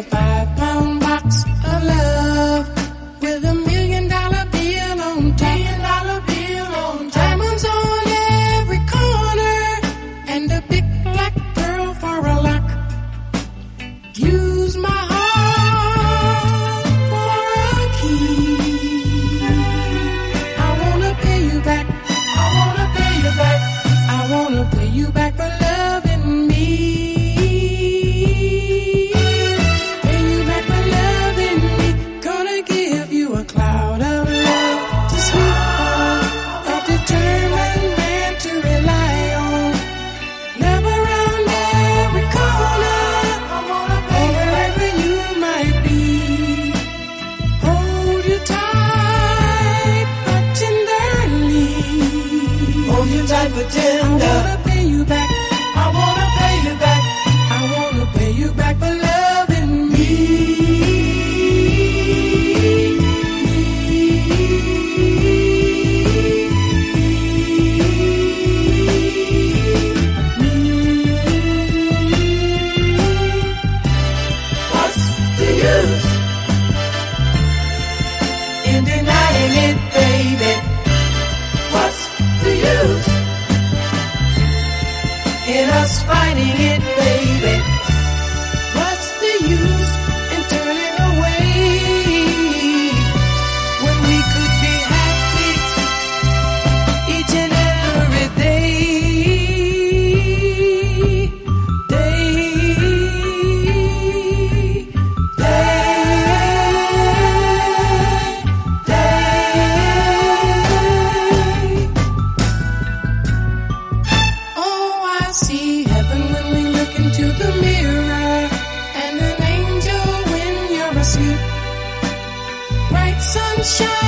a 5-pound box of love with $1 million bill on top. Diamonds on every corner and a big black pearl for a lock. Use my heart for a key. I wanna pay you back. I wanna pay you back. I wanna pay you back for loving me. Pay you back for loving me. Gonna give you a cloud of love to sleep on, a determined man to rely on. Love around every corner, wherever you might be. Hold you tight, but tenderly. Hold you tight but I tender. wanna pay you back. I wanna pay you back. I wanna pay you back for loving me. What's the use in denying it, baby? What's the use in us fighting it, baby? What's the use in turning away when we could be happy each and every day? Oh, I see heaven when we look into the mirror, and an angel when you're asleep. Bright sunshine.